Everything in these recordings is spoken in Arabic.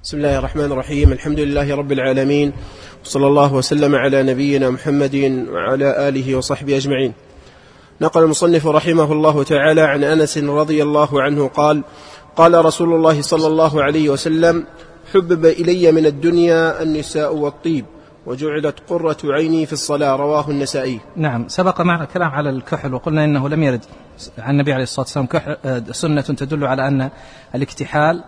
بسم الله الرحمن الرحيم. الحمد لله رب العالمين، وصلى الله وسلم على نبينا محمد وعلى آله وصحبه أجمعين. نقل المصنف رحمه الله تعالى عن أنس رضي الله عنه قال: قال رسول الله صلى الله عليه وسلم: حبب إلي من الدنيا النساء والطيب، وجعلت قرة عيني في الصلاة. رواه النسائي. نعم، سبق معنا كلام على الكحل، وقلنا إنه لم يرد عن النبي عليه الصلاة والسلام سنة تدل على أن الاكتحال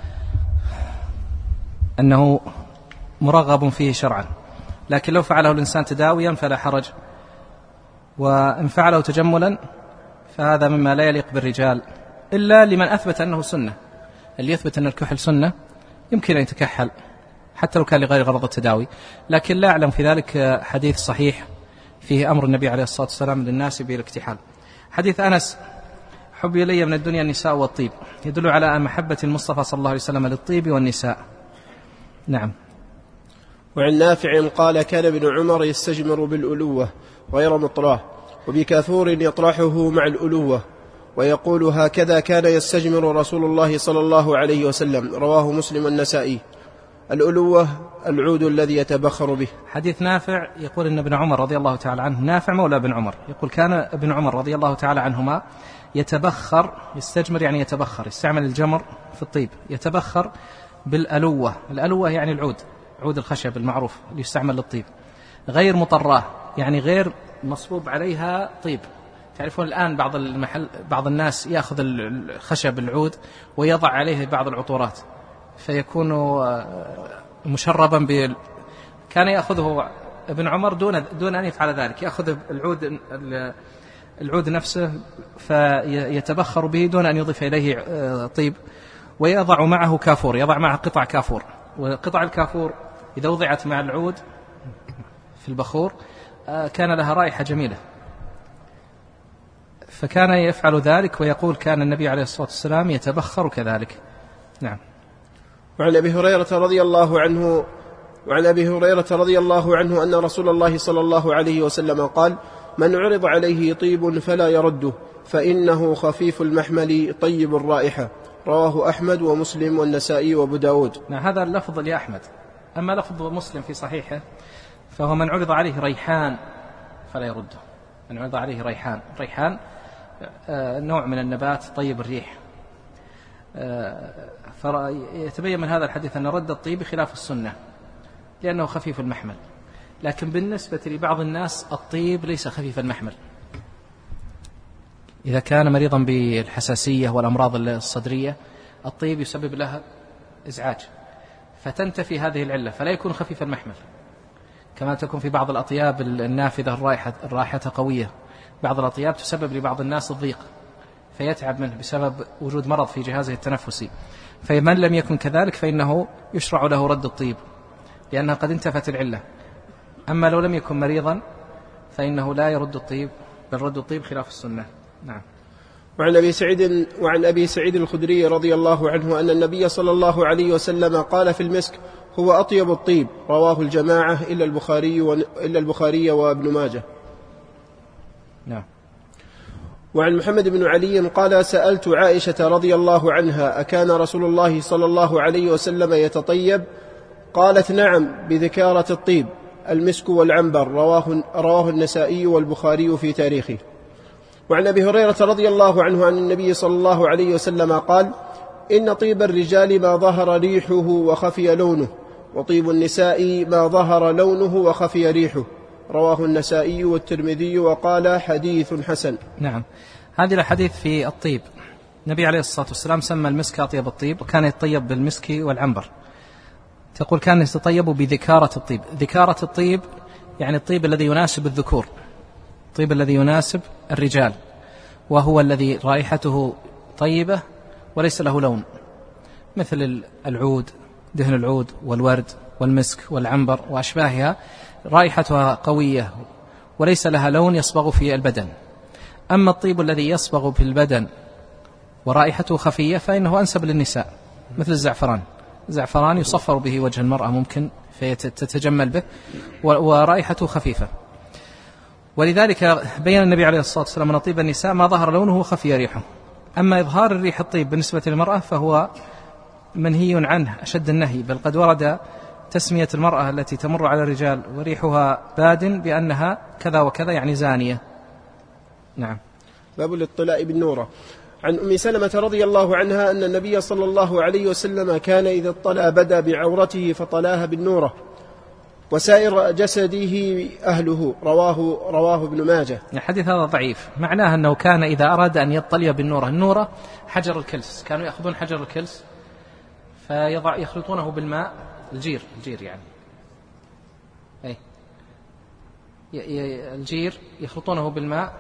أنه مرغب فيه شرعا، لكن لو فعله الإنسان تداويا فلا حرج، وإن فعله تجملا فهذا مما لا يليق بالرجال، إلا لمن أثبت أنه سنة. اللي يثبت أن الكحل سنة يمكن أن يتكحل حتى لو كان لغير غرض التداوي، لكن لا أعلم في ذلك حديث صحيح فيه أمر النبي عليه الصلاة والسلام للناس بالاكتحال. حديث أنس: حب إلي من الدنيا النساء والطيب، يدل على محبة المصطفى صلى الله عليه وسلم للطيب والنساء. نعم. وعن نافع قال: كان ابن عمر يستجمر بالألوة غير مطراه، وبكاثور يطرحه مع الألوة، ويقول: هكذا كان يستجمر رسول الله صلى الله عليه وسلم. رواه مسلم والنسائي. الألوة العود الذي يتبخر به. حديث نافع يقول إن ابن عمر رضي الله تعالى عنه، نافع مولى ابن عمر، يقول: كان ابن عمر رضي الله تعالى عنهما يتبخر، يستجمر يعني يتبخر، يستعمل الجمر في الطيب، يتبخر بالألوة. الألوة يعني العود، عود الخشب المعروف اللي يستعمل للطيب، غير مطراه يعني غير مصبوب عليها طيب. تعرفون الآن بعض الناس يأخذ الخشب العود ويضع عليه بعض العطورات فيكون مشربا كان يأخذه ابن عمر دون أن يفعل ذلك، يأخذ العود نفسه فيتبخر به دون أن يضيف إليه طيب، ويضع معه كافور، يضع معه قطع كافور، وقطع الكافور إذا وضعت مع العود في البخور كان لها رائحة جميلة، فكان يفعل ذلك، ويقول: كان النبي عليه الصلاة والسلام يتبخر كذلك. نعم. وعن أبي هريرة رضي الله عنه أن رسول الله صلى الله عليه وسلم قال: من عرض عليه طيب فلا يرده، فإنه خفيف المحمل طيب الرائحة. رواه أحمد ومسلم والنسائي وابو داود. هذا اللفظ لأحمد، أما لفظ مسلم في صحيحه فهو: من عرض عليه ريحان فلا يرده. من عرض عليه ريحان نوع من النبات طيب الريح، فيتبين من هذا الحديث أن رد الطيب خلاف السنة لأنه خفيف المحمل، لكن بالنسبة لبعض الناس الطيب ليس خفيف المحمل. إذا كان مريضا بالحساسية والأمراض الصدرية الطيب يسبب لها إزعاج، فتنتفي هذه العلة، فلا يكون خفيف المحمل، كما تكون في بعض الأطياب النافذة الرائحة قوية. بعض الأطياب تسبب لبعض الناس الضيق فيتعب منه بسبب وجود مرض في جهازه التنفسي، فمن لم يكن كذلك فإنه يشرع له رد الطيب لأنها قد انتفت العلة. أما لو لم يكن مريضا فإنه لا يرد الطيب، بل رد الطيب خلاف السنة. نعم. وعن أبي سعيد الخدري رضي الله عنه أن النبي صلى الله عليه وسلم قال في المسك: هو أطيب الطيب. رواه الجماعة إلا البخاري وابن ماجه. نعم. وعن محمد بن علي قال: سألت عائشة رضي الله عنها: أكان رسول الله صلى الله عليه وسلم يتطيب؟ قالت: نعم، بذكارة الطيب، المسك والعنبر. رواه النسائي والبخاري في تاريخه. وعن أبي هريرة رضي الله عنه عن النبي صلى الله عليه وسلم قال: إن طيب الرجال ما ظهر ريحه وخفي لونه، وطيب النساء ما ظهر لونه وخفي ريحه. رواه النسائي والترمذي وقال: حديث حسن. نعم. هذه الحديث في الطيب، النبي عليه الصلاة والسلام سمى المسك أطيب الطيب، وكان يتطيب بالمسك والعنبر. تقول كان يتطيب بذكارة الطيب. ذكارة الطيب يعني الطيب الذي يناسب الذكور، الطيب الذي يناسب الرجال، وهو الذي رائحته طيبة وليس له لون، مثل العود، دهن العود والورد والمسك والعنبر وأشباهها، رائحتها قوية وليس لها لون يصبغ في البدن. أما الطيب الذي يصبغ في البدن ورائحته خفية فإنه أنسب للنساء، مثل الزعفران يصفر به وجه المرأة ممكن فتتجمل به، ورائحته خفيفة. ولذلك بيّن النبي عليه الصلاة والسلام أن طيب النساء ما ظهر لونه وخفي ريحه. أما إظهار الريح الطيب بالنسبة للمرأة فهو منهي عنه أشد النهي، بل قد ورد تسمية المرأة التي تمر على الرجال وريحها باد بأنها كذا وكذا، يعني زانية. نعم. باب الاطلاء بالنورة. عن أم سلمة رضي الله عنها أن النبي صلى الله عليه وسلم كان إذا اطلع بدأ بعورته فطلاها بالنورة وسائر جسده أهله. رواه ابن ماجه. الحديث هذا ضعيف، معناه أنه كان إذا أراد أن يطلي بالنورة، النورة حجر الكلس، كانوا يأخذون حجر الكلس يخلطونه بالماء، الجير يعني الجير يخلطونه بالماء،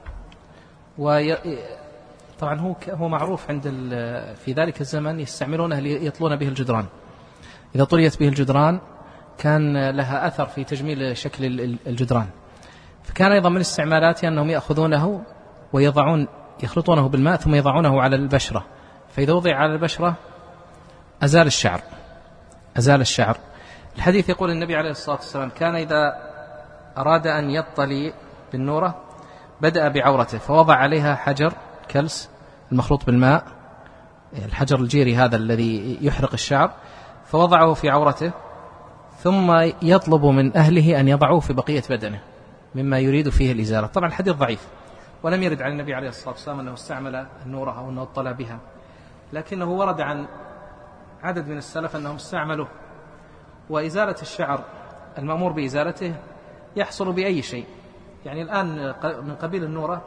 طبعا هو معروف عند في ذلك الزمن يستعملونه ليطلون به الجدران. إذا طليت به الجدران كان لها أثر في تجميل شكل الجدران، فكان أيضا من استعمالاته أنهم يأخذونه يخلطونه بالماء ثم يضعونه على البشرة، فإذا وضع على البشرة أزال الشعر. الحديث يقول النبي عليه الصلاة والسلام كان إذا أراد أن يطلي بالنورة بدأ بعورته فوضع عليها حجر كلس المخلوط بالماء، الحجر الجيري هذا الذي يحرق الشعر، فوضعه في عورته، ثم يطلب من أهله أن يضعوه في بقية بدنه مما يريد فيه الإزالة. طبعا الحديث ضعيف ولم يرد عن النبي عليه الصلاة والسلام أنه استعمل النورة أو أنه اطلع بها، لكنه ورد عن عدد من السلف أنهم استعملوه. وإزالة الشعر المأمور بإزالته يحصل بأي شيء، يعني الآن من قبيل النورة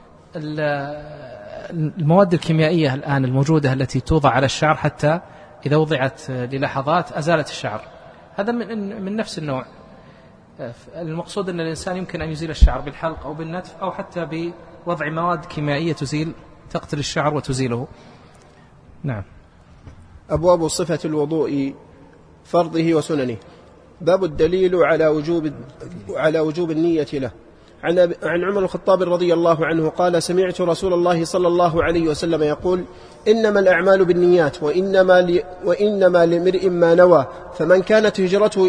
المواد الكيميائية الآن الموجودة التي توضع على الشعر حتى إذا وضعت للحظات أزالت الشعر، هذا من نفس النوع. المقصود أن الإنسان يمكن أن يزيل الشعر بالحلق أو بالنتف أو حتى بوضع مواد كيميائية تقتل الشعر وتزيله. نعم. أبواب صفة الوضوء فرضه وسننه. باب الدليل على وجوب النية له. عن عمر الخطاب رضي الله عنه قال سمعت رسول الله صلى الله عليه وسلم يقول إنما الأعمال بالنيات وإنما لامرئ ما نوى فمن كانت هجرته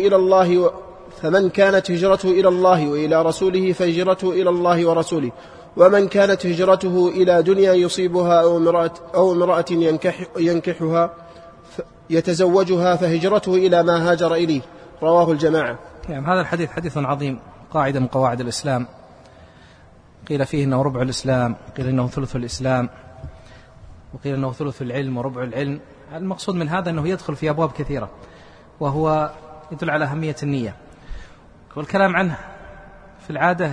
إلى الله وإلى رسوله فهجرته إلى الله ورسوله، ومن كانت هجرته إلى دنيا يصيبها أو امرأة ينكحها يتزوجها فهجرته إلى ما هاجر إليه. رواه الجماعة. يعني هذا الحديث حديث عظيم، قاعدة من قواعد الإسلام، قيل فيه أنه ربع الإسلام، قيل أنه ثلث الإسلام، وقيل أنه ثلث العلم وربع العلم. المقصود من هذا أنه يدخل في أبواب كثيرة، وهو يدل على أهمية النية، والكلام عنه في العادة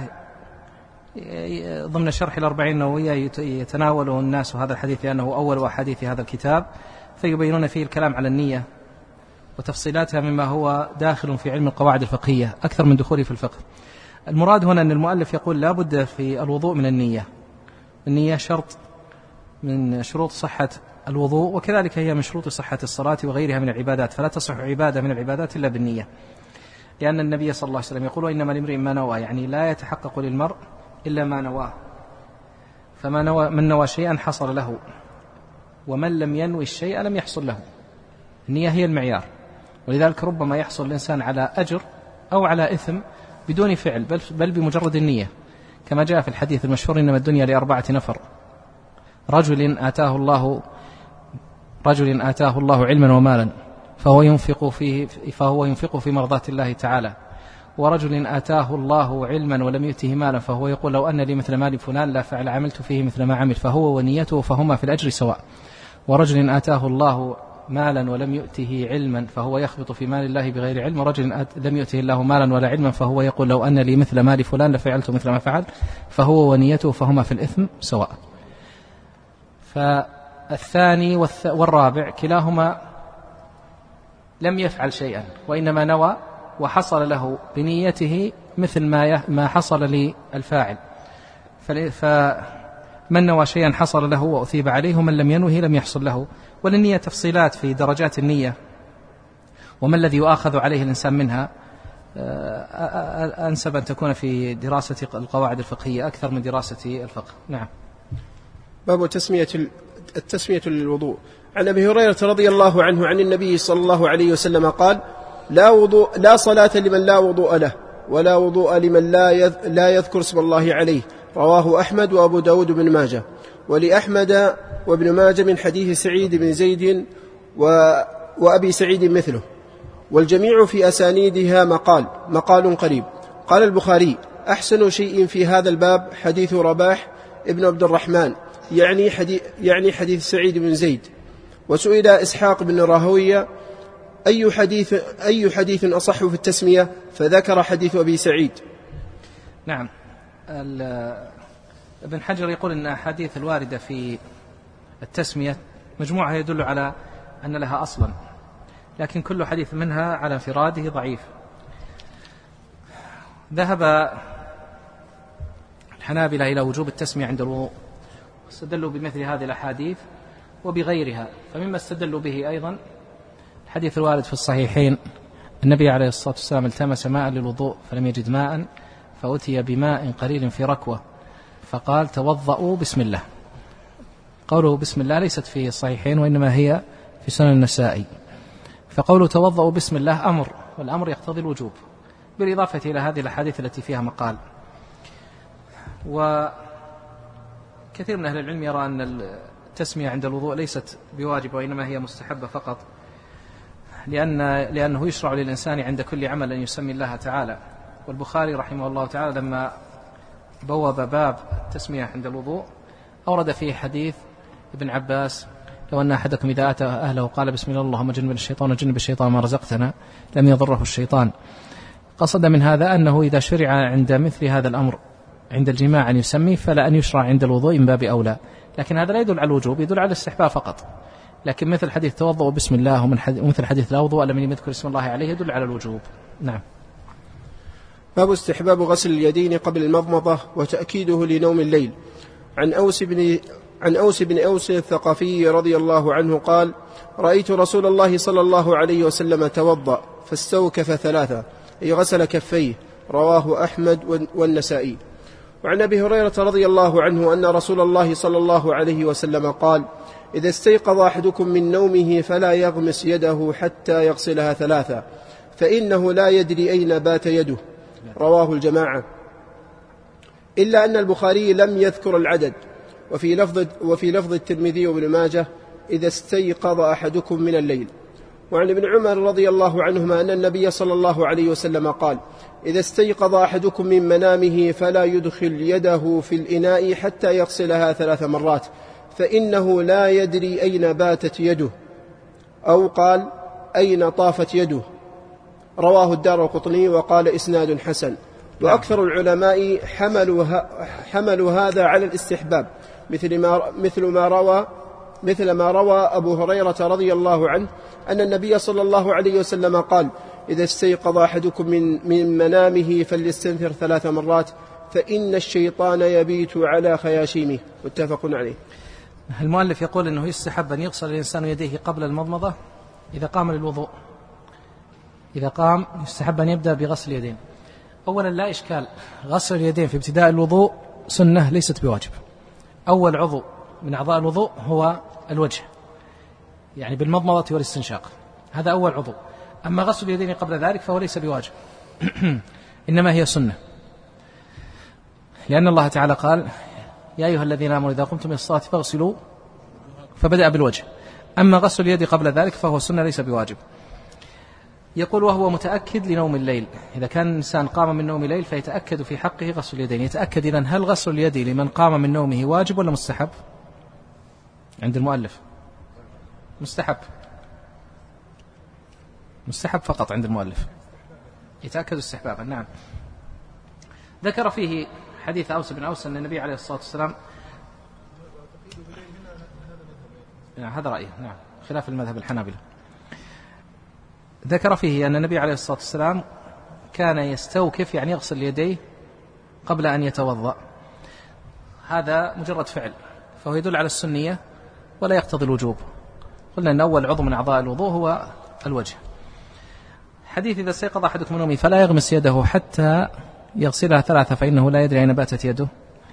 ضمن شرح الأربعين النووية يتناوله الناس هذا الحديث لأنه أول أحاديث هذا الكتاب، فيبينون فيه الكلام على النية وتفصيلاتها مما هو داخل في علم القواعد الفقهية أكثر من دخوله في الفقه. المراد هنا أن المؤلف يقول لا بد في الوضوء من النية. النية شرط من شروط صحة الوضوء، وكذلك هي من شروط صحة الصلاة وغيرها من العبادات، فلا تصح عبادة من العبادات إلا بالنية، لأن النبي صلى الله عليه وسلم يقول إنما لامرئ ما نوى، يعني لا يتحقق للمرء إلا ما نواه، من نوى شيئا حصل له، ومن لم ينوي الشيء لم يحصل له. النية هي المعيار، ولذلك ربما يحصل الإنسان على أجر أو على إثم بدون فعل، بل بمجرد النية، كما جاء في الحديث المشهور إنما الدنيا لأربعة نفر: رجل آتاه الله علما ومالا فهو ينفق في مرضات الله تعالى، ورجل آتاه الله علما ولم يؤته مالا فهو يقول لو أن لي مثل مال فلان لا فعل عملت فيه مثل ما عمل، فهو ونيته فهما في الأجر سواء. ورجل آتاه الله مالا ولم يؤته علما فهو يخبط في مال الله بغير علم، ورجل لم يؤته الله مالا ولا علما فهو يقول لو أن لي مثل مال فلان لفعلت مثل ما فعل، فهو ونيته فهما في الإثم سواء. فالثاني والرابع كلاهما لم يفعل شيئا، وإنما نوى وحصل له بنيته مثل ما حصل للفاعل، فمن نوى شيئا حصل له وأثيب عليه، ومن لم ينوه لم يحصل له. وللنية تفصيلات في درجات النية وما الذي يؤاخذ عليه الإنسان منها، أنسب أن تكون في دراسة القواعد الفقهية أكثر من دراسة الفقه. نعم. باب التسمية للوضوء. عن أبي هريرة رضي الله عنه عن النبي صلى الله عليه وسلم قال لا صلاة لمن لا وضوء له، ولا وضوء لمن لا يذكر اسم الله عليه. رواه أحمد وأبو داود بن ماجه، ولأحمد وابن ماجه من حديث سعيد بن زيد وأبي سعيد مثله، والجميع في أسانيدها مقال قريب. قال البخاري: أحسن شيء في هذا الباب حديث رباح ابن عبد الرحمن، يعني حديث سعيد بن زيد. وسئل إسحاق بن راهوية: أي حديث أصح في التسمية؟ فذكر حديث أبي سعيد. نعم. ابن حجر يقول أن أحاديث الواردة في التسمية مجموعة يدل على أن لها أصلا، لكن كل حديث منها على انفراده ضعيف. ذهب الحنابلة إلى وجوب التسمية عند الوضوء، استدلوا بمثل هذه الأحاديث وبغيرها. فمما استدلوا به أيضا الحديث الوارد في الصحيحين: النبي عليه الصلاة والسلام التمس ماء للوضوء فلم يجد ماء فأتي بماء قليل في ركوة فقال: توضؤوا بسم الله. قوله بسم الله ليست في الصحيحين، وإنما هي في سنن النسائي. فقوله توضؤوا بسم الله أمر، والأمر يقتضي الوجوب، بالإضافة إلى هذه الأحاديث التي فيها مقال. وكثير من أهل العلم يرى أن التسمية عند الوضوء ليست بواجب، وإنما هي مستحبة فقط، لأنه يشرع للإنسان عند كل عمل أن يسمي الله تعالى. والبخاري رحمه الله تعالى لما بوب باب التسمية عند الوضوء أورد فيه حديث ابن عباس: لو أن أحدكم إذا أتى أهله قال بسم الله اللهم جنب الشيطان وجنب الشيطان ما رزقتنا لم يضره الشيطان. قصد من هذا أنه إذا شرع عند مثل هذا الأمر عند الجماع أن يسمي، فلا أن يشرع عند الوضوء من باب أولى. لكن هذا لا يدل على الوجوب، يدل على الاستحباب فقط. لكن مثل حديث توضؤوا بسم الله ومثل حديث لا وضوء لمن يذكر اسم الله عليه يدل على الوجوب. نعم. باب استحباب غسل اليدين قبل المضمضة وتأكيده لنوم الليل. عن أوس بن أوس الثقفي رضي الله عنه قال: رأيت رسول الله صلى الله عليه وسلم توضأ فاستوكف 3، أي غسل كفيه. رواه أحمد والنسائي. وعن أبي هريرة رضي الله عنه أن رسول الله صلى الله عليه وسلم قال: إذا استيقظ أحدكم من نومه فلا يغمس يده حتى يغسلها 3، فإنه لا يدري أين بات يده. رواه الجماعة، إلا أن البخاري لم يذكر العدد. وفي لفظ الترمذي وابن ماجه: إذا استيقظ أحدكم من الليل. وعن ابن عمر رضي الله عنهما أن النبي صلى الله عليه وسلم قال: إذا استيقظ أحدكم من منامه فلا يدخل يده في الإناء حتى يغسلها 3 مرات، فإنه لا يدري أين باتت يده، أو قال: أين طافت يده. رواه الدارقطني وقال: إسناد حسن. وأكثر العلماء حملوا هذا على الاستحباب، مثل ما روى أبو هريرة رضي الله عنه أن النبي صلى الله عليه وسلم قال: إذا استيقظ أحدكم من منامه فليستنثر 3 مرات، فإن الشيطان يبيت على خياشيمه. متفق عليه. المؤلف يقول أنه يستحب أن يغسل الإنسان يديه قبل المضمضة إذا قام للوضوء. إذا قام يستحب أن يبدأ بغسل اليدين. أولا لا إشكال، غسل اليدين في ابتداء الوضوء سنة ليست بواجب. أول عضو من أعضاء الوضوء هو الوجه، يعني بالمضمضة والاستنشاق، هذا أول عضو. أما غسل اليدين قبل ذلك فهو ليس بواجب إنما هي سنة، لأن الله تعالى قال: يا أيها الذين آمنوا إذا قمتم إلى الصلاة فاغسلوا، فبدأ بالوجه. أما غسل اليد قبل ذلك فهو سنة ليس بواجب. يقول: وهو متأكد لنوم الليل. إذا كان الإنسان قام من نوم الليل فيتأكد في حقه غسل اليدين. يتأكد إذن هل غسل اليد لمن قام من نومه واجب ولا مستحب؟ عند المؤلف مستحب فقط عند المؤلف، يتأكد استحبابا. نعم. ذكر فيه حديث أوس بن أوس أن النبي عليه الصلاة والسلام، هذا رأيه، نعم، خلاف المذهب الحنابلة. ذكر فيه أن النبي عليه الصلاة والسلام كان يستوكف، يعني يغسل يديه قبل أن يتوضأ. هذا مجرد فعل، فهو يدل على السنية ولا يقتضي الوجوب. قلنا أن أول عضو من أعضاء الوضوء هو الوجه. حديث إذا استيقظ أحدكم من نومه فلا يغمس يده حتى يغسلها 3 فإنه لا يدري أين باتت يده.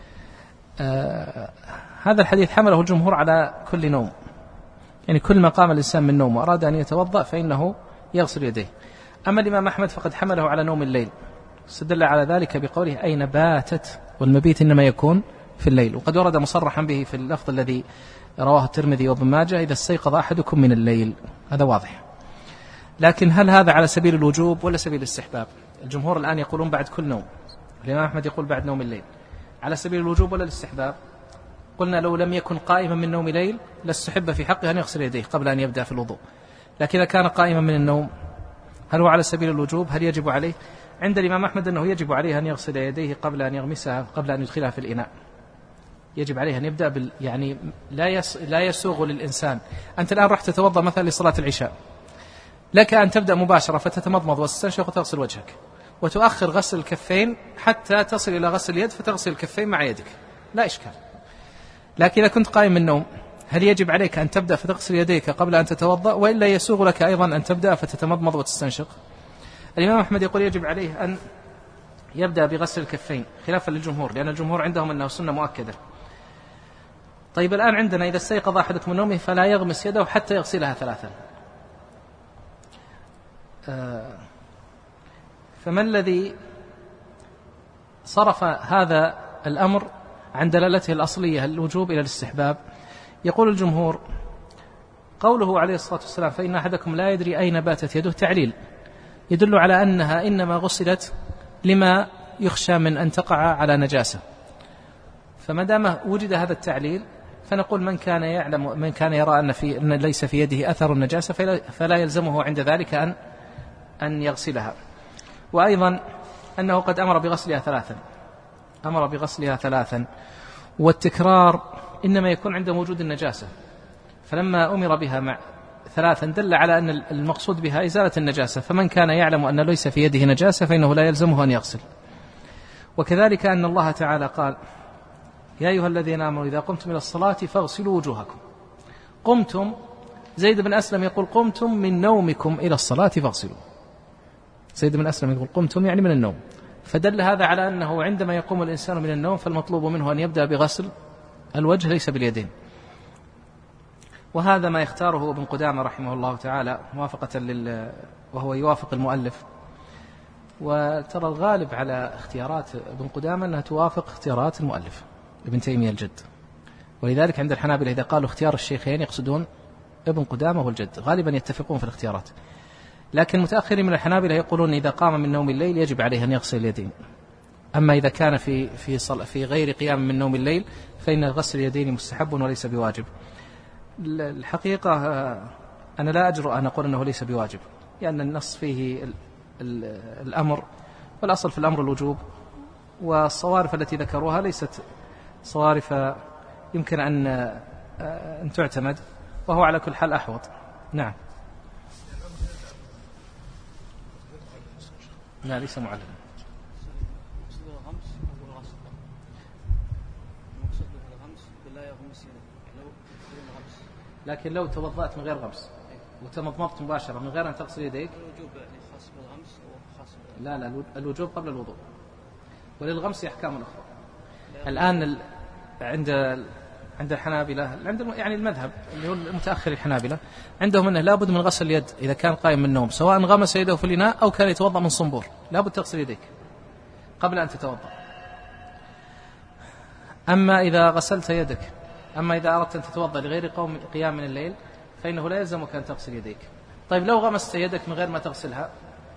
هذا الحديث حمله الجمهور على كل نوم، يعني كل ما قام الإنسان من نوم وأراد أن يتوضأ فإنه يغسل يديه. أما الإمام أحمد فقد حمله على نوم الليل، استدل على ذلك بقوله أين باتت، والمبيت إنما يكون في الليل. وقد ورد مصرحا به في اللفظ الذي رواه الترمذي وابن ماجه: إذا استيقظ أحدكم من الليل. هذا واضح. لكن هل هذا على سبيل الوجوب ولا سبيل الاستحباب؟ الجمهور الآن يقولون بعد كل نوم، الإمام أحمد يقول بعد نوم الليل. على سبيل الوجوب ولا الاستحباب؟ قلنا لو لم يكن قائما من نوم ليل لاستحب في حقه أن يغسل يديه قبل أن يبدأ في الوضوء. لكن إذا كان قائما من النوم هل هو على سبيل الوجوب؟ هل يجب عليه؟ عند الإمام أحمد أنه يجب عليه أن يغسل يديه قبل أن يغمسها، قبل أن يدخلها في الإناء. يجب عليه أن يبدأ يعني لا يسوغ للإنسان. أنت الآن رحت تتوضأ مثلا لصلاة العشاء، لك أن تبدأ مباشرة فتتمضمض وتستنشق وتغسل وجهك، وتؤخر غسل الكفين حتى تصل إلى غسل اليد فتغسل الكفين مع يدك، لا إشكال. لكن إذا كنت قائم من النوم هل يجب عليك أن تبدأ فتغسل يديك قبل أن تتوضأ، وإلا يسوغ لك أيضا أن تبدأ فتتمضمض وتستنشق؟ الإمام أحمد يقول يجب عليه أن يبدأ بغسل الكفين خلافا للجمهور، لأن الجمهور عندهم أنه سنة مؤكدة. طيب الآن عندنا إذا استيقظ أحدكم من نومه فلا يغمس يده حتى يغسلها 3. فما الذي صرف هذا الأمر عن دلالته الأصلية الوجوب إلى الاستحباب؟ يقول الجمهور قوله عليه الصلاة والسلام: فإن أحدكم لا يدري أين باتت يده، تعليل يدل على أنها إنما غسلت لما يخشى من أن تقع على نجاسة. فما دام وجد هذا التعليل فنقول من كان يرى أن ليس في يده أثر النجاسة فلا يلزمه عند ذلك أن يغسلها. وأيضا أنه قد أمر بغسلها 3، والتكرار إنما يكون عند وجود النجاسة، فلما أمر بها 3 دل على أن المقصود بها إزالة النجاسة، فمن كان يعلم أن ليس في يده نجاسة فإنه لا يلزمه أن يغسل. وكذلك أن الله تعالى قال: يا أيها الذين آمنوا إذا قمتم إلى الصلاة فاغسلوا وجوهكم. قمتم، زيد بن أسلم يقول قمتم من نومكم إلى الصلاة فاغسلوا. زيد بن أسلم يقول قمتم يعني من النوم، فدل هذا على أنه عندما يقوم الإنسان من النوم فالمطلوب منه أن يبدأ بغسل الوجه ليس باليدين. وهذا ما يختاره ابن قدامة رحمه الله تعالى موافقة وهو يوافق المؤلف. وترى الغالب على اختيارات ابن قدامة أنها توافق اختيارات المؤلف ابن تيمية الجد، ولذلك عند الحنابلة إذا قالوا اختيار الشيخين يقصدون ابن قدامة والجد، غالبا يتفقون في الاختيارات. لكن متأخرين من الحنابلة يقولون إذا قام من نوم الليل يجب عليه أن يغسل اليدين، أما إذا كان في غير قيام من نوم الليل فإن غسل اليدين مستحب وليس بواجب. الحقيقة أنا لا أجرؤ أن أقول أنه ليس بواجب، لأن النص فيه الأمر، والأصل في الأمر الوجوب، والصوارف التي ذكروها ليست صوارف يمكن أن تعتمد، وهو على كل حال أحوط. نعم. لا ليس معلم. لكن لو توضأت من غير غمس وتمضمضت مباشرة من غير أن تغسل يديك، لا الوجوب قبل الوضوء، وللغمس أحكام أخرى. الآن عند الحنابلة، يعني المذهب اللي هو المتأخر الحنابلة، عندهم أنه لابد من غسل اليد إذا كان قائم من النوم، سواء غمس يده في الإناء أو كان يتوضأ من صنبور، لابد تغسل يديك قبل أن تتوضأ. أما إذا أردت أن تتوضأ لغير قيام من الليل فإنه لا يلزمك أن تغسل يديك. طيب لو غمست يدك من غير ما تغسلها،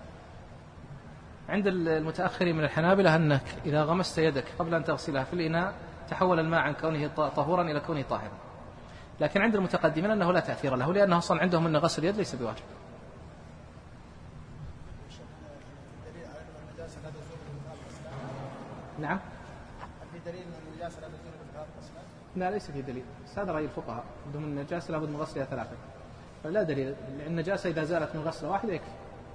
عند المتأخرين من الحنابلة أنك إذا غمست يدك قبل أن تغسلها في الإناء تحول الماء عن كونه طهورا إلى كونه طاهرا. لكن عند المتقدمين أنه لا تأثير له، لأنه أصلا عندهم أن غسل اليد ليس بواجب. نعم. لا ليس في دليل، هذا رأي الفقهاء، عندهم النجاسة لابد من غسلها 3، فلا دليل. النجاسة إذا زالت من غسلة واحدة يكفي.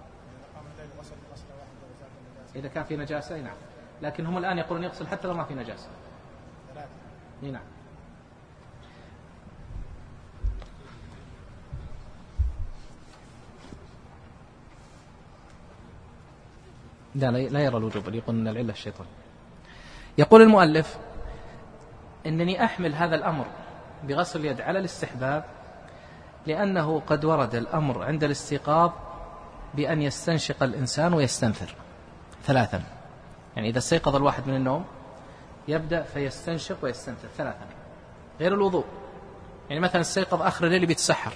إذا كان في نجاسة نعم، لكن هم الآن يقولون يغسل حتى لو ما في نجاسة. نعم. لا يرى الوجوب، بل يقول أن العلة الشيطان. يقول المؤلف إنني أحمل هذا الأمر بغسل اليد على الاستحباب، لأنه قد ورد الأمر عند الاستيقاظ بأن يستنشق الإنسان ويستنثر 3. يعني إذا استيقظ الواحد من النوم يبدأ فيستنشق ويستنثر 3 غير الوضوء. يعني مثلا استيقظ آخر الليل بيتسحر،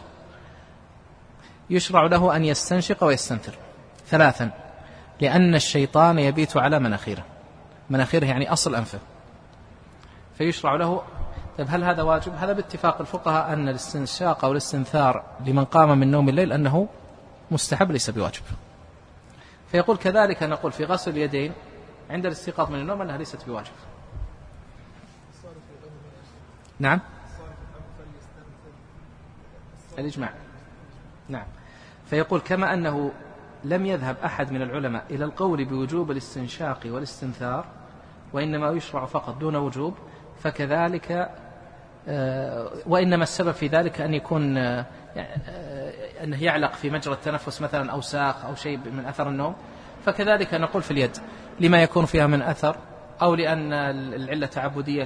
يشرع له أن يستنشق ويستنثر 3، لأن الشيطان يبيت على مناخيره يعني أصل أنفه، فيشرع له. طيب هل هذا واجب؟ هذا باتفاق الفقهاء أن الاستنشاق أو الاستنثار لمن قام من نوم الليل أنه مستحب ليس بواجب. فيقول كذلك نقول في غسل اليدين عند الاستيقاظ من النوم أنها ليست بواجب. نعم الإجماع. نعم. فيقول كما أنه لم يذهب أحد من العلماء إلى القول بوجوب الاستنشاق والاستنثار وإنما يشرع فقط دون وجوب، فكذلك وإنما السبب في ذلك أن يكون أنه يعلق في مجرى التنفس مثلا أو ساق أو شيء من أثر النوم، فكذلك نقول في اليد لما يكون فيها من أثر، أو لأن العلة تعبدية،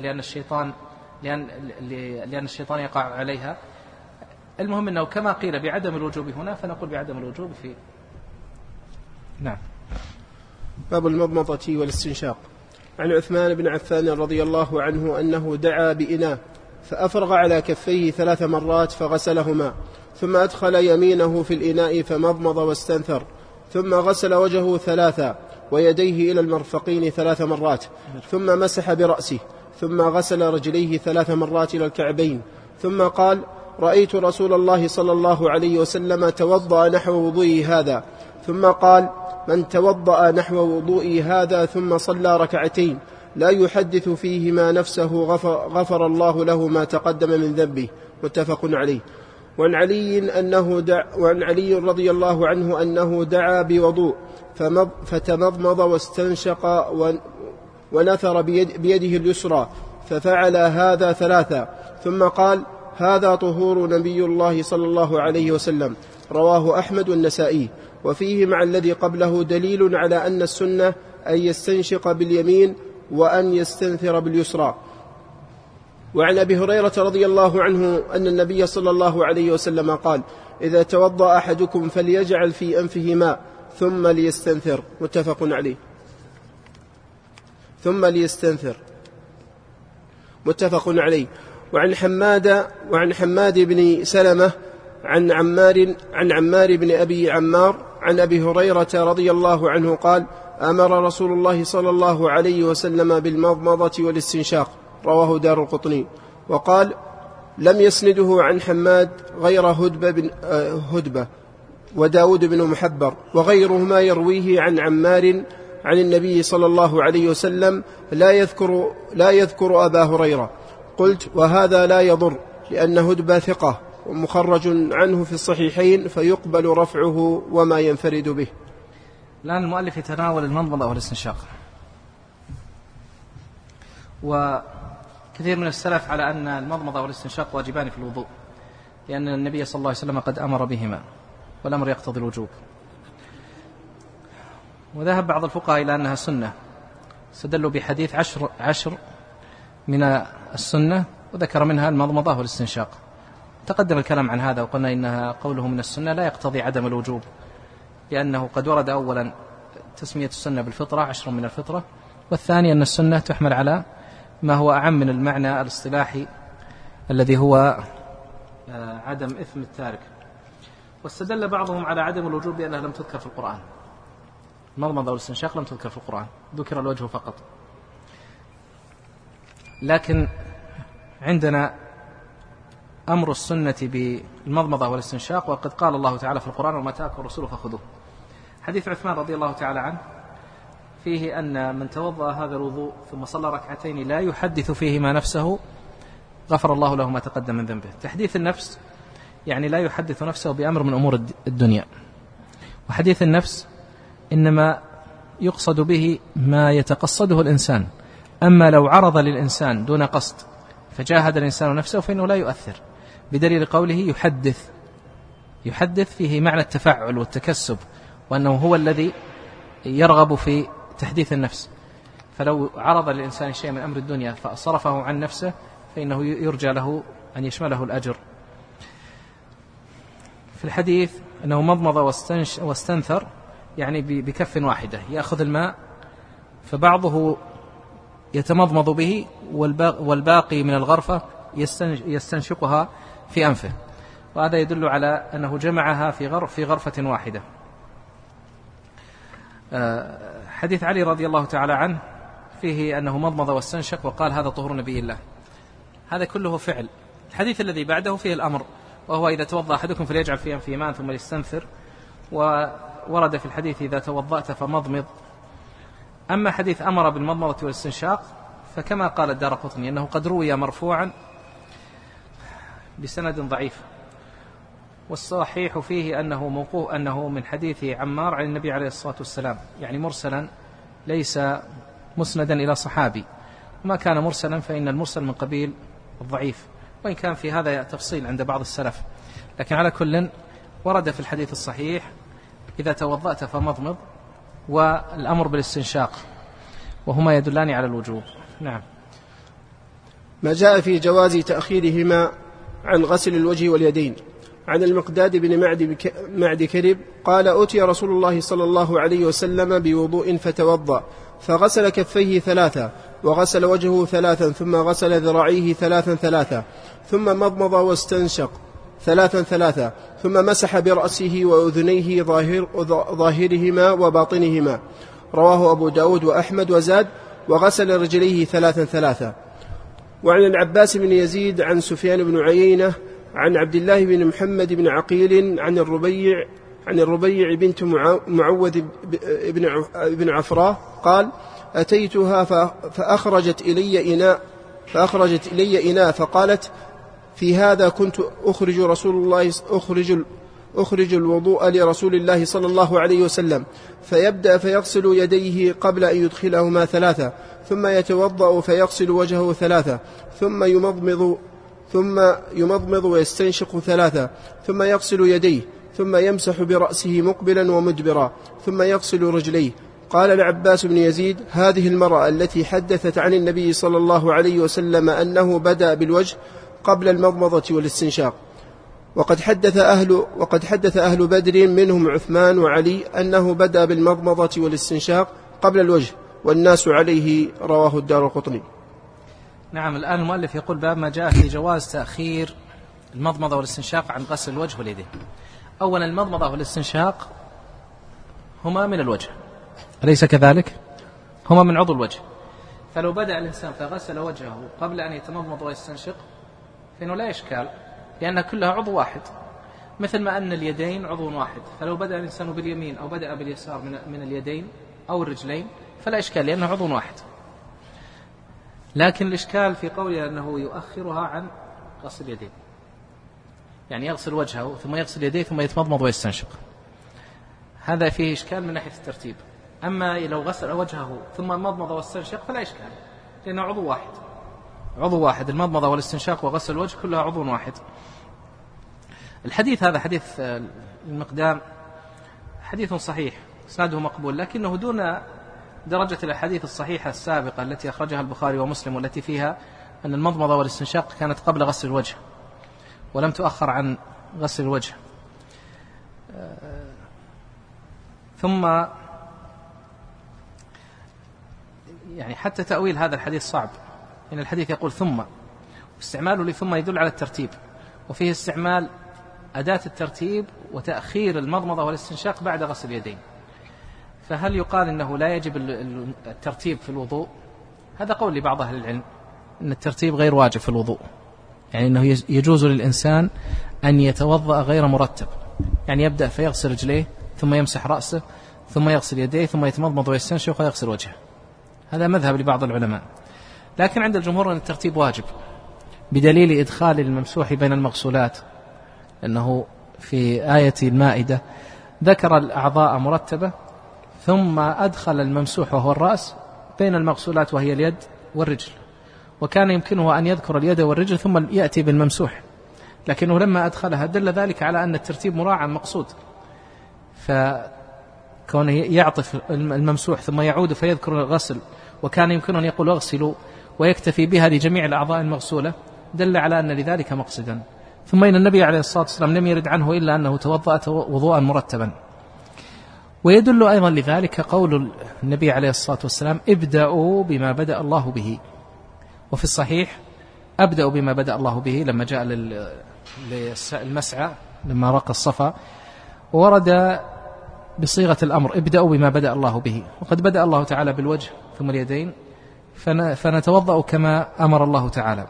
لأن الشيطان يقع عليها. المهم أنه كما قيل بعدم الوجوب هنا فنقول بعدم الوجوب في. نعم. باب المضمضة والاستنشاق. عن عثمان بن عفان رضي الله عنه أنه دعا بإناء فأفرغ على كفيه 3 مرات فغسلهما، ثم أدخل يمينه في الإناء فمضمض واستنثر، ثم غسل وجهه 3 ويديه إلى المرفقين 3 مرات، ثم مسح برأسه، ثم غسل رجليه 3 مرات إلى الكعبين، ثم قال: رأيت رسول الله صلى الله عليه وسلم توضأ نحو وضوئي هذا. ثم قال: من توضأ نحو وضوئي هذا ثم صلى 2 ركعتين لا يحدث فيهما نفسه غفر الله له ما تقدم من ذنبه. متفق عليه. وعن علي رضي الله عنه أنه دعا بوضوء فتمضمض واستنشق ونثر بيده اليسرى، ففعل هذا 3، ثم قال: هذا طهور نبي الله صلى الله عليه وسلم. رواه أحمد والنسائي. وفيه مع الذي قبله دليل على أن السنة أن يستنشق باليمين وأن يستنثر باليسرى. وعن أبي هريرة رضي الله عنه أن النبي صلى الله عليه وسلم قال: إذا توضأ أحدكم فليجعل في أنفه ماء ثم ليستنثر. متفق عليه. ثم ليستنثر. متفق عليه. وعن حماد بن سلمة عن عمار بن أبي عمار عن أبي هريرة رضي الله عنه قال: أمر رسول الله صلى الله عليه وسلم بالمضمضة والاستنشاق. رواه دار القطني. وقال: لم يسنده عن حماد غير هدبة وداود بن محبر، وغيرهما يرويه عن عمار عن النبي صلى الله عليه وسلم لا يذكر أبا هريرة. قلت: وهذا لا يضر، لأن هدبة ثقة ومخرج عنه في الصحيحين، فيقبل رفعه وما ينفرد به. الآن المؤلف يتناول المضمضة والاستنشاق. وكثير من السلف على أن المضمضة والاستنشاق واجبان في الوضوء، لأن النبي صلى الله عليه وسلم قد أمر بهما، والأمر يقتضي الوجوب. وذهب بعض الفقهاء إلى أنها سنة، استدلوا بحديث 10 من السنة، وذكر منها المضمضة والاستنشاق. تقدم الكلام عن هذا، وقلنا إنها قوله من السنة لا يقتضي عدم الوجوب، لأنه قد ورد أولا تسمية السنة بالفطرة 10 من الفطرة، والثاني أن السنة تحمل على ما هو أعم من المعنى الاصطلاحي الذي هو عدم إثم التارك. واستدل بعضهم على عدم الوجوب بأنها لم تذكر في القرآن. المضمضة والاستنشاق لم تذكر في القرآن، ذكر الوجه فقط. لكن عندنا أمر السنة بالمضمضة والاستنشاق، وقد قال الله تعالى في القرآن: وما آتاكم الرسول فخذوه. حديث عثمان رضي الله تعالى عنه فيه أن من توضأ هذا الوضوء ثم صلى 2 ركعتين لا يحدث فيهما نفسه غفر الله له ما تقدم من ذنبه. تحديث النفس يعني لا يحدث نفسه بأمر من أمور الدنيا، وحديث النفس إنما يقصد به ما يتقصده الإنسان. أما لو عرض للإنسان دون قصد فجاهد الإنسان نفسه فإنه لا يؤثر، بدليل قوله يحدث فيه معنى التفاعل والتكسب، وأنه هو الذي يرغب في تحديث النفس. فلو عرض للإنسان شيء من أمر الدنيا فصرفه عن نفسه فإنه يرجى له أن يشمله الأجر. في الحديث أنه مضمض واستنثر يعني بكف واحدة، يأخذ الماء فبعضه يتمضمض به والباقي من الغرفة يستنشقها في أنفه، وهذا يدل على أنه جمعها في غرفة واحدة. حديث علي رضي الله تعالى عنه فيه أنه مضمض واستنشق وقال هذا طهور نبي الله، هذا كله فعل. الحديث الذي بعده فيه الأمر، وهو إذا توضأ أحدكم فليجعل في أنفه ماء ثم ليستنثر، وورد في الحديث إذا توضأت فمضمض. أما حديث أمر بالمضمضة والاستنشاق فكما قال الدارقطني أنه قد روي مرفوعا بسند ضعيف، والصحيح فيه أنه موقوف، أنه من حديث عمار عن النبي عليه الصلاة والسلام، يعني مرسلا ليس مسندا إلى صحابي، وما كان مرسلا فإن المرسل من قبيل الضعيف، وإن كان في هذا تفصيل عند بعض السلف، لكن على كل ورد في الحديث الصحيح إذا توضأت فمضمض والأمر بالاستنشاق، وهما يدلان على الوجوب. نعم. ما جاء في جواز تأخيرهما عن غسل الوجه واليدين. عن المقداد بن معد كرب قال أتي رسول الله صلى الله عليه وسلم بوضوء فتوضأ فغسل كفيه 3 وغسل وجهه 3 ثم غسل ذراعيه 3 ثم مضمض واستنشق 3 ثم مسح برأسه وأذنيه ظاهرهما وباطنهما. رواه أبو داود وأحمد وزاد وغسل رجليه 3. وعن العباس بن يزيد عن سفيان بن عيينة عن عبد الله بن محمد بن عقيل عن الربيع بنت معوذ بن عفراء قال أتيتها فأخرجت إلي إناء فقالت في هذا كنت أخرج الوضوء لرسول الله صلى الله عليه وسلم، فيبدأ فيغسل يديه قبل أن يدخلهما 3 ثم يتوضأ فيغسل وجهه 3 ثم يمضمض ويستنشق 3 ثم يغسل يديه ثم يمسح برأسه مقبلا ومدبرا ثم يغسل رجليه. قال العباس بن يزيد هذه المرأة التي حدثت عن النبي صلى الله عليه وسلم أنه بدأ بالوجه قبل المضمضة والاستنشاق، وقد حدث أهل بدر منهم عثمان وعلي أنه بدأ بالمضمضة والاستنشاق قبل الوجه والناس عليه. رواه الدارقطني. نعم. الآن المؤلف يقول باب ما جاء في جواز تأخير المضمضة والاستنشاق عن غسل الوجه واليدين. أولا المضمضة والاستنشاق هما من الوجه، أليس كذلك؟ هما من عضو الوجه، فلو بدأ الإنسان فغسل وجهه قبل أن يتمضمض ويستنشق فإنه لا إشكال، لأنها كلها عضو واحد، مثل ما أن اليدين عضو واحد، فلو بدأ الإنسان باليمين أو بدأ باليسار من اليدين أو الرجلين فلا إشكال لأنه عضو واحد. لكن الإشكال في قوله أنه يؤخرها عن غسل اليدين، يعني يغسل وجهه ثم يغسل يديه ثم يتمضمض ويستنشق، هذا فيه إشكال من ناحية الترتيب. أما لو غسل وجهه ثم مضمض واستنشق فلا إشكال، لأنه عضو واحد، المضمضة والاستنشاق وغسل الوجه كلها عضو واحد. الحديث هذا حديث المقدام حديث صحيح إسناده مقبول، لكنه دون درجة الأحاديث الصحيحة السابقة التي أخرجها البخاري ومسلم، والتي فيها أن المضمضة والاستنشاق كانت قبل غسل الوجه ولم تؤخر عن غسل الوجه. ثم يعني حتى تأويل هذا الحديث صعب، إن الحديث يقول ثم، واستعماله لثم يدل على الترتيب، وفيه استعمال أداة الترتيب وتأخير المضمضة والاستنشاق بعد غسل اليدين، فهل يقال إنه لا يجب الترتيب في الوضوء؟ هذا قول لبعض أهل العلم أن الترتيب غير واجب في الوضوء، يعني أنه يجوز للإنسان أن يتوضأ غير مرتب، يعني يبدأ فيغسل رجليه ثم يمسح رأسه ثم يغسل يديه ثم يتمضمض ويستنشق ويغسل وجهه، هذا مذهب لبعض العلماء. لكن عند الجمهور أن الترتيب واجب، بدليل إدخال الممسوح بين المغسولات، أنه في آية المائدة ذكر الأعضاء مرتبة ثم أدخل الممسوح وهو الرأس بين المغسولات وهي اليد والرجل، وكان يمكنه أن يذكر اليد والرجل ثم يأتي بالممسوح، لكنه لما أدخلها دل ذلك على أن الترتيب مراعى مقصود، فكونه يعطف الممسوح ثم يعود فيذكر الغسل، وكان يمكنه أن يقول اغسلوا ويكتفي بها لجميع الأعضاء المغسولة، دل على أن لذلك مقصدا. ثم إن النبي عليه الصلاة والسلام لم يرد عنه إلا أنه توضأ وضوءا مرتبا. ويدل أيضا لذلك قول النبي عليه الصلاة والسلام ابدأوا بما بدأ الله به، وفي الصحيح أبدأوا بما بدأ الله به لما جاء للمسعى لما رقى الصفا، وورد بصيغة الأمر ابدأوا بما بدأ الله به، وقد بدأ الله تعالى بالوجه ثم اليدين، فنتوضأ كما أمر الله تعالى.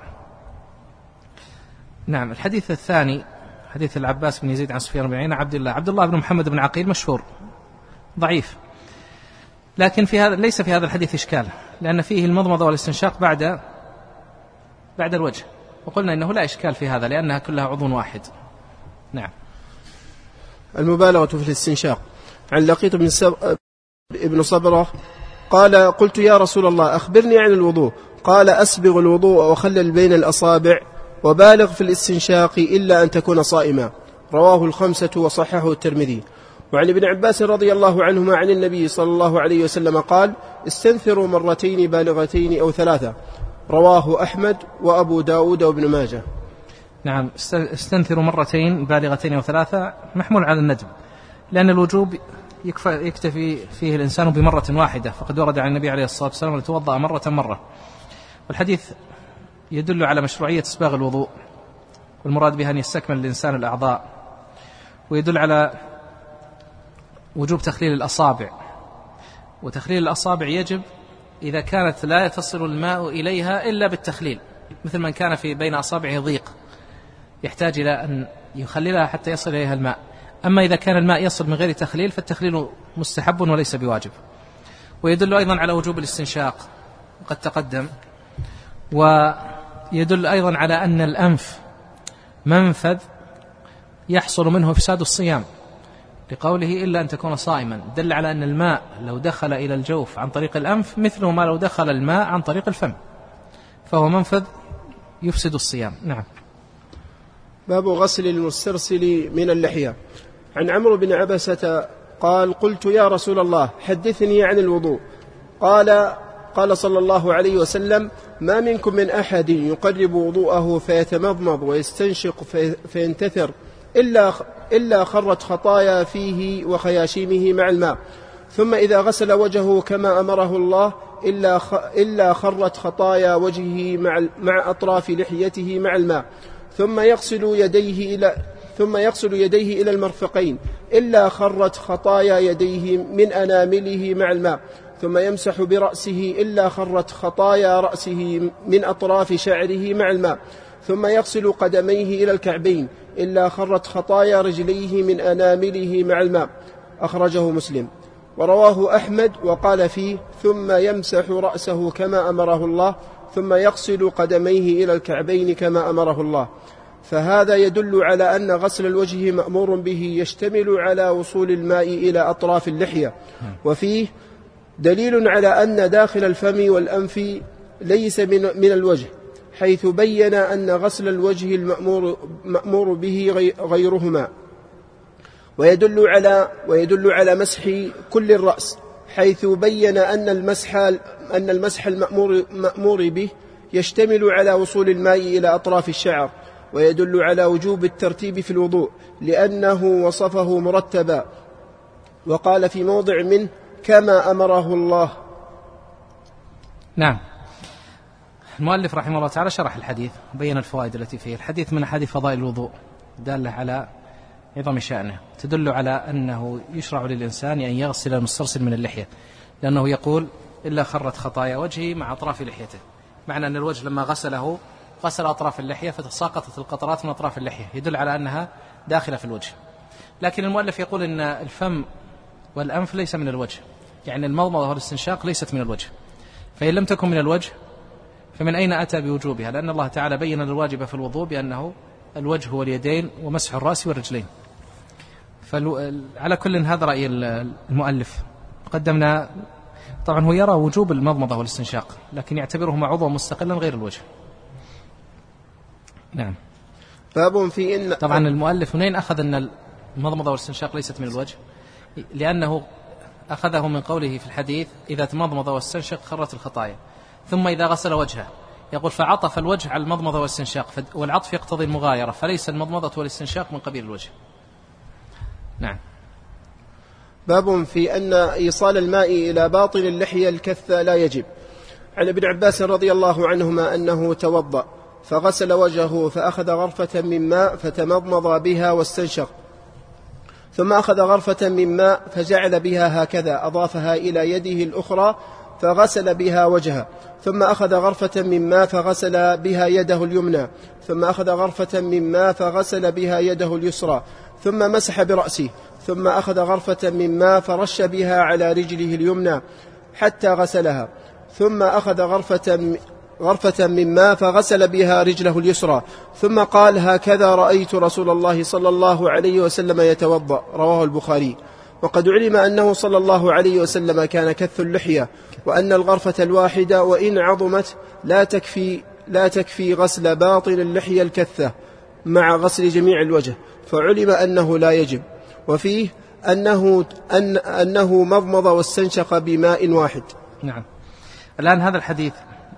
نعم. الحديث الثاني حديث العباس بن يزيد عن سفيان بن عيينة عبد الله بن محمد بن عقيل مشهور ضعيف، لكن ليس في هذا الحديث إشكال، لأن فيه المضمضة والاستنشاق بعد الوجه، وقلنا إنه لا إشكال في هذا لأنها كلها عضو واحد. نعم. المبالغة في الاستنشاق. عن لقيط ابن صبرة قال قلت يا رسول الله أخبرني عن الوضوء، قال أسبغ الوضوء وخلل بين الأصابع وبالغ في الاستنشاق إلا أن تكون صائما. رواه الخمسة وصححه الترمذي. وعن ابن عباس رضي الله عنهما عن النبي صلى الله عليه وسلم قال استنثروا مرتين بالغتين أو ثلاثة. رواه أحمد وأبو داود وابن ماجه. نعم. استنثروا مرتين بالغتين أو ثلاثة محمول على الندب، لأن الوجوب يكتفي فيه الإنسان بمرة واحدة، فقد ورد عن النبي عليه الصلاة والسلام لتوضأ مرة. والحديث يدل على مشروعية إسباغ الوضوء، والمراد بها أن يستكمل الإنسان الأعضاء، ويدل على وجوب تخليل الأصابع، وتخليل الأصابع يجب إذا كانت لا تصل الماء إليها إلا بالتخليل، مثل من كان في بين أصابعه ضيق يحتاج إلى أن يخللها حتى يصل إليها الماء. أما إذا كان الماء يصل من غير تخليل فالتخليل مستحب وليس بواجب. ويدل أيضا على وجوب الاستنشاق وقد تقدم، ويدل أيضا على أن الأنف منفذ يحصل منه إفساد الصيام، لقوله إلا أن تكون صائما، دل على أن الماء لو دخل إلى الجوف عن طريق الأنف مثله ما لو دخل الماء عن طريق الفم، فهو منفذ يفسد الصيام. نعم. باب غسل المسترسل من اللحية. عن عمرو بن عبسة قال قلت يا رسول الله حدثني عن الوضوء، قال صلى الله عليه وسلم ما منكم من أحد يقرب وضوءه فيتمضمض ويستنشق فينتثر إلا خرت خطايا فيه وخياشيمه مع الماء، ثم إذا غسل وجهه كما أمره الله إلا خرت خطايا وجهه مع أطراف لحيته مع الماء، ثم يغسل يديه إلى المرفقين إلا خرت خطايا يديه من أنامله مع الماء، ثم يمسح برأسه إلا خرت خطايا رأسه من أطراف شعره مع الماء، ثم يغسل قدميه إلى الكعبين إلا خرت خطايا رجليه من أنامله مع الماء. أخرجه مسلم. ورواه أحمد وقال فيه ثم يمسح رأسه كما أمره الله، ثم يغسل قدميه إلى الكعبين كما أمره الله. فهذا يدل على أن غسل الوجه مأمور به يشتمل على وصول الماء إلى أطراف اللحية، وفيه دليل على أن داخل الفم والأنف ليس من الوجه، حيث بين أن غسل الوجه المأمور به غيرهما. ويدل على مسح كل الرأس، حيث بين أن المسح المأمور به يشتمل على وصول الماء إلى أطراف الشعر. ويدل على وجوب الترتيب في الوضوء لأنه وصفه مرتبا، وقال في موضع منه كما أمره الله. نعم. المؤلف رحمه الله تعالى شرح الحديث وبين الفوائد التي فيه. الحديث من أحاديث فضائل الوضوء دالة على عظم شأنه، تدل على أنه يشرع للإنسان أن يغسل المسترسل من اللحية، لأنه يقول إلا خرت خطايا وجهي مع أطراف لحيته، معنى أن الوجه لما غسله غسل أطراف اللحية فتساقطت القطرات من أطراف اللحية، يدل على أنها داخلة في الوجه. لكن المؤلف يقول أن الفم والأنف ليس من الوجه، يعني المضمضة والاستنشاق ليست من الوجه، فإن لم تكن من الوجه فمن أين أتى بوجوبها؟ لأن الله تعالى بين الواجب في الوضوء بأنه الوجه واليدين ومسح الرأس والرجلين. على كل هذا رأي المؤلف. قدمنا طبعا هو يرى وجوب المضمضة والاستنشاق، لكن يعتبرهما عضوا مستقلا غير الوجه. نعم. باب في إن طبعا المؤلف منين أخذ أن المضمضة والاستنشاق ليست من الوجه؟ لأنه أخذه من قوله في الحديث إذا تمضمض واستنشق خرت الخطايا، ثم إذا غسل وجهه، يقول فعطف الوجه على المضمضة والاستنشاق، والعطف يقتضي المغايرة، فليس المضمضة والاستنشاق من قبيل الوجه. نعم. باب في أن إيصال الماء إلى باطن اللحية الكثة لا يجب. عن ابن عباس رضي الله عنهما أنه توضأ فغسل وجهه فأخذ غرفة من ماء فتمضمض بها واستنشق، ثم أخذ غرفة من ماء فجعل بها هكذا، أضافها إلى يده الأخرى فغسل بها وجهه، ثم أخذ غرفة من ماء فغسل بها يده اليمنى، ثم أخذ غرفة من ماء فغسل بها يده اليسرى، ثم مسح برأسه، ثم أخذ غرفة من ماء فرش بها على رجله اليمنى حتى غسلها، ثم أخذ غرفة من ماء فغسل بها رجله اليسرى، ثم قال: هكذا رأيت رسول الله صلى الله عليه وسلم يتوضأ. رواه البخاري. وقد علم أنه صلى الله عليه وسلم كان كث اللحية، وأن الغرفة الواحدة وإن عظمت لا تكفي غسل باطن اللحية الكثة مع غسل جميع الوجه، فعلم أنه لا يجب. وفيه أنه مضمض واستنشق بماء واحد. نعم. الآن هذا الحديث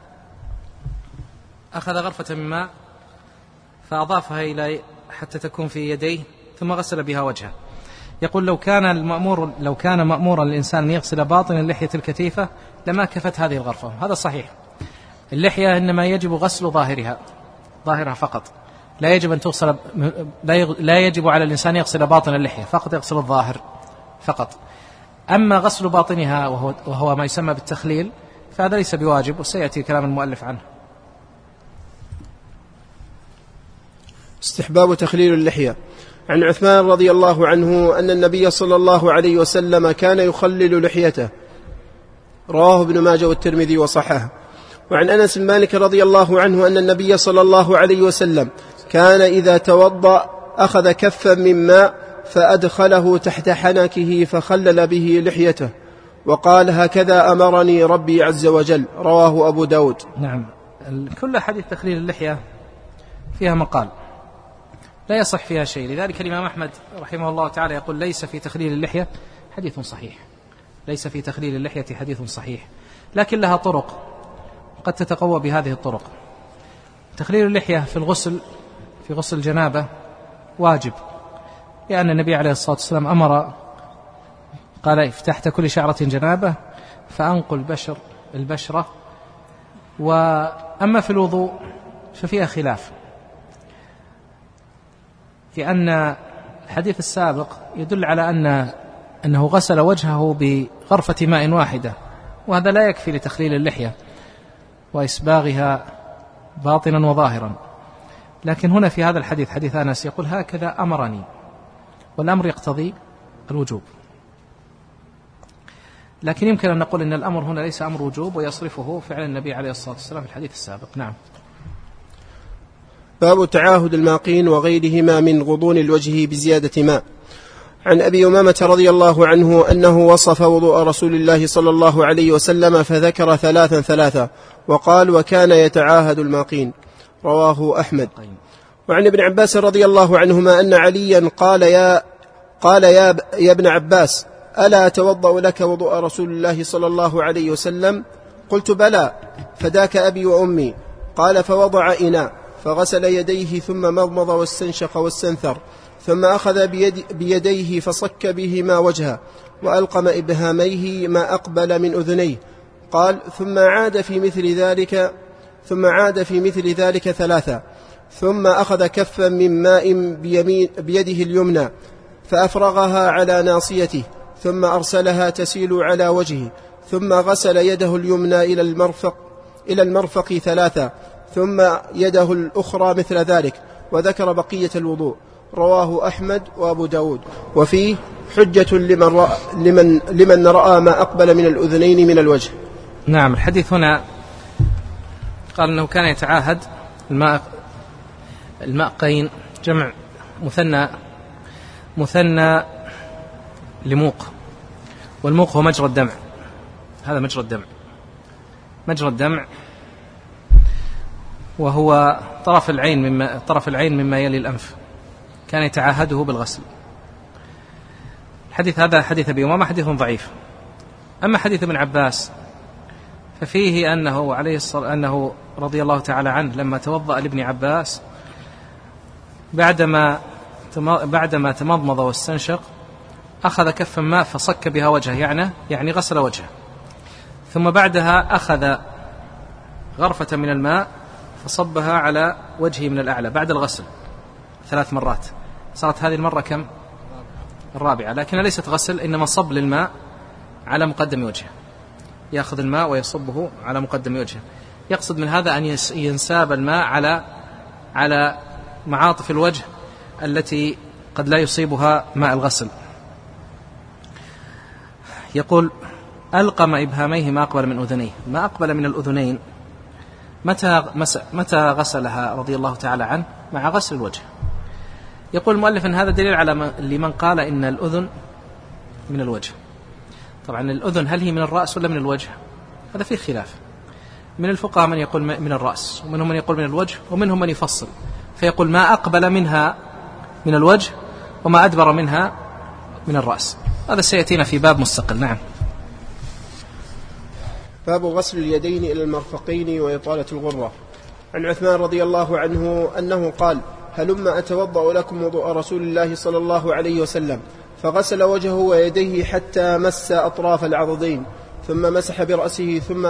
أخذ غرفة من ماء فأضافها إلى حتى تكون في يديه ثم غسل بها وجهه. يقول لو كان مأمورا الإنسان أن يغسل باطن اللحية الكثيفة لما كفت هذه الغرفة. هذا صحيح. اللحية إنما يجب غسل ظاهرها فقط، لا يجب أن تغسل، لا يجب على الإنسان يغسل باطن اللحية فقط، يغسل الظاهر فقط. أما غسل باطنها وهو ما يسمى بالتخليل فهذا ليس بواجب، وسيأتي كلام المؤلف عنه. استحباب تخليل اللحية. عن عثمان رضي الله عنه أن النبي صلى الله عليه وسلم كان يخلل لحيته. رواه ابن ماجه والترمذي وصححه. وعن أنس بن مالك رضي الله عنه أن النبي صلى الله عليه وسلم كان إذا توضأ أخذ كفا من ماء فأدخله تحت حنكه فخلل به لحيته، وقال: هكذا أمرني ربي عز وجل. رواه أبو داود. نعم. كل حديث تخليل اللحية فيها مقال لا يصح فيها شيء، لذلك الإمام أحمد رحمه الله تعالى يقول: ليس في تخليل اللحية حديث صحيح، ليس في تخليل اللحية حديث صحيح، لكن لها طرق قد تتقوى بهذه الطرق. تخليل اللحية في غسل الجنابة واجب، لأن النبي عليه الصلاة والسلام أمر، قال: تحت كل شعرة جنابة فأنقل البشرة. وأما في الوضوء ففيها خلاف، لأن الحديث السابق يدل على أنه غسل وجهه بغرفة ماء واحدة، وهذا لا يكفي لتخليل اللحية وإسباغها باطنا وظاهرا. لكن هنا في هذا الحديث، حديث أنس، يقول: هكذا أمرني، والأمر يقتضي الوجوب. لكن يمكن أن نقول أن الأمر هنا ليس أمر وجوب، ويصرفه فعل النبي عليه الصلاة والسلام في الحديث السابق. نعم. باب تعاهد الماقين وغيرهما من غضون الوجه بزيادة ماء. عن أبي أمامة رضي الله عنه أنه وصف وضوء رسول الله صلى الله عليه وسلم فذكر ثلاثا وقال: وكان يتعاهد الماقين. رواه أحمد. وعن ابن عباس رضي الله عنهما أن عليا قال يا ابن عباس، ألا أتوضأ لك وضوء رسول الله صلى الله عليه وسلم؟ قلت: بلى، فداك أبي وأمي. قال: فوضع إناء فغسل يديه ثم مضمض واستنشق واستنثر، ثم أخذ بيديه فصك بهما وجهه وألقم إبهاميه ما أقبل من أذنيه. قال: ثم عاد في مثل ذلك ثلاثة، ثم أخذ كفا من ماء بيده اليمنى فأفرغها على ناصيته، ثم أرسلها تسيل على وجهه، ثم غسل يده اليمنى إلى المرفق ثلاثة، ثم يده الأخرى مثل ذلك، وذكر بقية الوضوء. رواه أحمد وأبو داود. وفيه حجة لمن رأى ما أقبل من الأذنين من الوجه. نعم. الحديث هنا قال أنه كان يتعاهد الماقين، جمع مثنى لموق، والموق هو مجرى الدمع. هذا مجرى الدمع وهو طرف العين مما يلي الأنف، كان يتعاهده بالغسل. الحديث هذا حديث أبي أمامة حديث ضعيف. أما حديث ابن عباس ففيه أنه رضي الله تعالى عنه لما توضأ لابن عباس بعدما تمضمض واستنشق أخذ كفا ماء فصك بها وجهه، يعني غسل وجهه، ثم بعدها أخذ غرفة من الماء فصبها على وجهه من الأعلى بعد الغسل 3 مرات، صارت هذه المرة كم؟ الرابعة، لكن ليست غسل، إنما صب للماء على مقدم وجهه، يأخذ الماء ويصبه على مقدم وجهه. يقصد من هذا أن ينساب الماء على معاطف الوجه التي قد لا يصيبها ماء الغسل. يقول: ألقم إبهاميه ما أقبل من أذنيه. ما أقبل من الأذنين متى غسلها رضي الله تعالى عنه؟ مع غسل الوجه. يقول المؤلف أن هذا دليل على لمن قال إن الأذن من الوجه. طبعا الأذن هل هي من الرأس ولا من الوجه؟ هذا فيه خلاف. من الفقهاء من يقول من الرأس، ومنهم من يقول من الوجه، ومنهم من يفصل فيقول ما أقبل منها من الوجه وما أدبر منها من الرأس. هذا سيأتينا في باب مستقل. نعم. باب غسل اليدين إلى المرفقين وإطالة الغرة. عن عثمان رضي الله عنه أنه قال: هلما أتوضأ لكم وضوء رسول الله صلى الله عليه وسلم، فغسل وجهه ويديه حتى مس أطراف العضدين، ثم مسح برأسه، ثم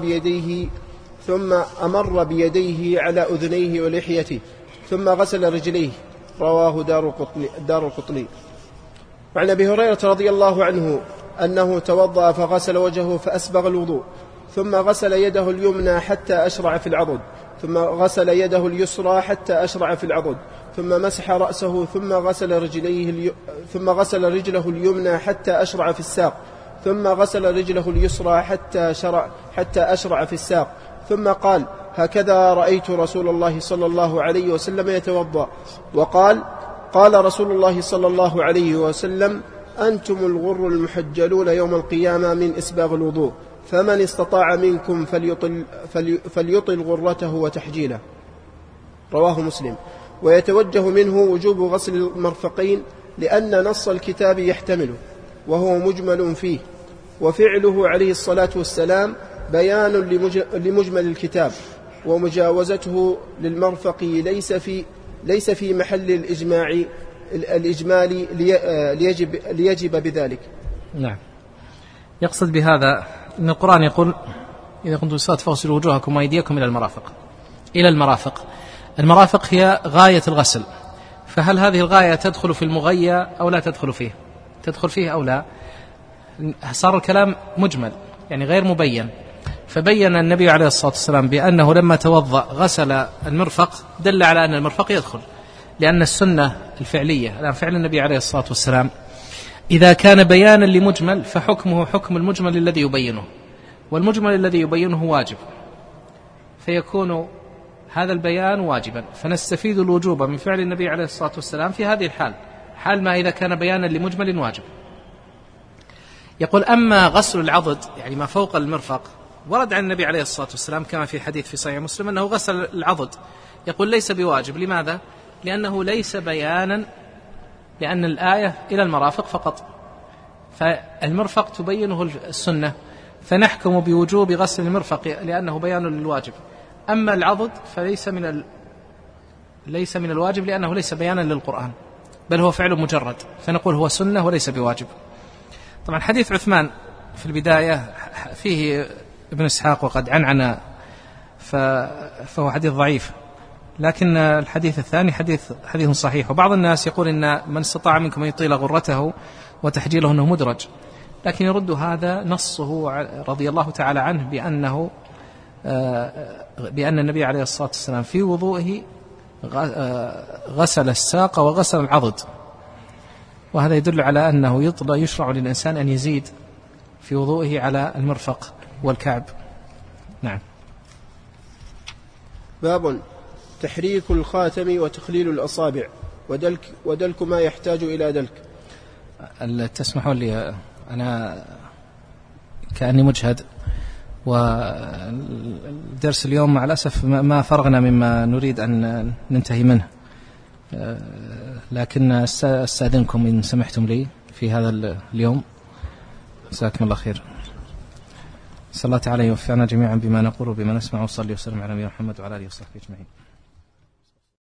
أمر بيديه على أذنيه ولحيته، ثم غسل رجليه. رواه دار القطني. وعن أبي هريرة رضي الله عنه أنه توضأ فغسل وجهه فأسبغ الوضوء، ثم غسل يده اليمنى حتى أشرع في العضد، ثم غسل يده اليسرى حتى أشرع في العضد، ثم مسح رأسه، ثم غسل رجله اليمنى حتى أشرع في الساق، ثم غسل رجله اليسرى حتى أشرع في الساق، ثم قال: هكذا رأيت رسول الله صلى الله عليه وسلم يتوضأ. وقال: قال رسول الله صلى الله عليه وسلم: أنتم الغر المحجلون يوم القيامة من إسباغ الوضوء، فمن استطاع منكم فليطل غرته وتحجيله. رواه مسلم. ويتوجه منه وجوب غسل المرفقين لأن نص الكتاب يحتمله وهو مجمل فيه، وفعله عليه الصلاة والسلام بيان لمجمل الكتاب، ومجاوزته للمرفق ليس في محل الإجمال ليجب بذلك. نعم. يقصد بهذا أن القرآن يقول: إذا كنتم صلاة فاغسلوا وجوهكم وأيديكم إلى المرافق. المرافق هي غاية الغسل، فهل هذه الغاية تدخل في المغية أو لا تدخل فيه؟ تدخل فيه أو لا؟ صار الكلام مجمل يعني غير مبين. فبين النبي عليه الصلاة والسلام بأنه لما توضأ غسل المرفق، دل على أن المرفق يدخل، لأن السنة الفعلية الآن فعل النبي عليه الصلاة والسلام إذا كان بيانا لمجمل فحكمه حكم المجمل الذي يبينه، والمجمل الذي يبينه واجب، فيكون هذا البيان واجبا، فنستفيد الوجوب من فعل النبي عليه الصلاة والسلام في هذه الحال، حال ما إذا كان بيانا لمجمل واجب. يقول: أما غسل العضد يعني ما فوق المرفق، ورد عن النبي عليه الصلاة والسلام كما في حديث في صحيح مسلم أنه غسل العضد. يقول: ليس بواجب. لماذا؟ لأنه ليس بيانا، لأن الآية إلى المرافق فقط، فالمرفق تبينه السنة، فنحكم بوجوب غسل المرفق لأنه بيان للواجب. أما العضد فليس ليس من الواجب، لأنه ليس بيانا للقرآن، بل هو فعل مجرد، فنقول هو سنة وليس بواجب. طبعا حديث عثمان في البداية فيه ابن إسحاق وقد عنعن، فهو حديث ضعيف، لكن الحديث الثاني حديث صحيح. وبعض الناس يقول إن من استطاع منكم أن يطيل غرته وتحجيله أنه مدرج، لكن يرد هذا نصه رضي الله تعالى عنه بأن النبي عليه الصلاة والسلام في وضوئه غسل الساق وغسل العضد، وهذا يدل على أنه يشرع للإنسان أن يزيد في وضوئه على المرفق والكعب. نعم. باب تحريك الخاتم وتخليل الأصابع ودلك ما يحتاج إلى دلك. تسمحوا لي، أنا كأني مجهد، والدرس اليوم مع الأسف ما فرغنا مما نريد أن ننتهي منه، لكن أستأذنكم إن سمحتم لي في هذا اليوم. جزاكم الله خير. صلى الله تعالى يوفقنا جميعا بما نقول وبما نسمع، وصلي وسلم على نبينا محمد وعلى آله وصحبه أجمعين.